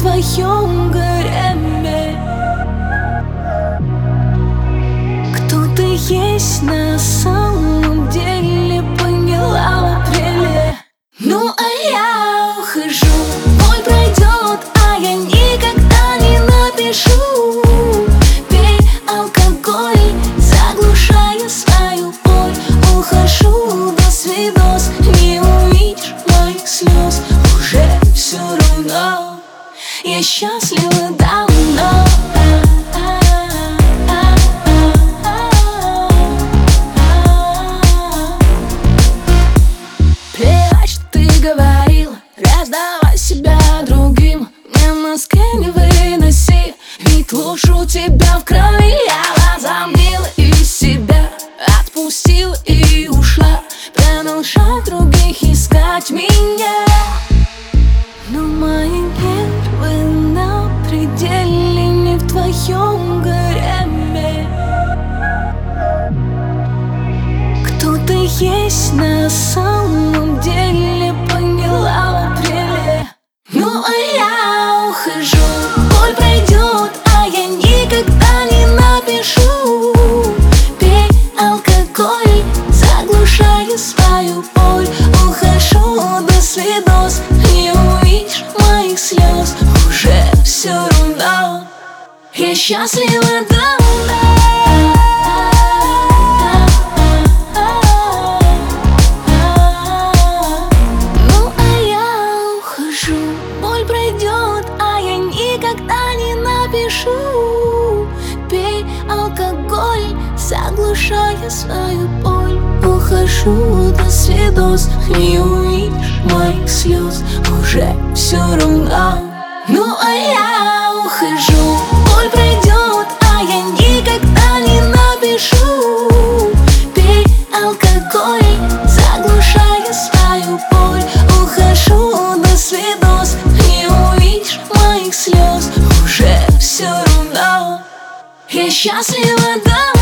твоем гареме. Кто ты есть на самом деле, поняла в апреле. Ну а я ухожу, боль пройдет, а я никогда не напишу. Пей алкоголь, заглушая свою боль. Ухожу до свидос, не увидишь моих слез. Уже все равно, я счастлива давно. Плевать, что ты говорил, раздавай себя другим. Мне мозги не выноси, ведь лучше у тебя в крови. Я возомнила и себя отпустила и ушла, продолжай других искать меня. Но мои нервы на пределе, не в твоем гареме. Кто ты есть на самом деле, поняла в апреле. Ну а я ухожу, боль пройдет, а я никогда не напишу. Пей алкоголь, заглушая свою боль. Ухожу до свидос, не увидишь моих слез. Уже все равно, я счастлива давно. Ну а я ухожу, боль пройдет, а я никогда не напишу. Пей алкоголь, заглушая свою боль. Ухожу до свидос, не увидишь моих слез. Уже все равно. Ну а я ухожу, боль пройдет, а я никогда не напишу. Пей алкоголь, заглушая свою боль. Ухожу до свидос, не увидишь моих слез. Уже все равно, я счастлива давно.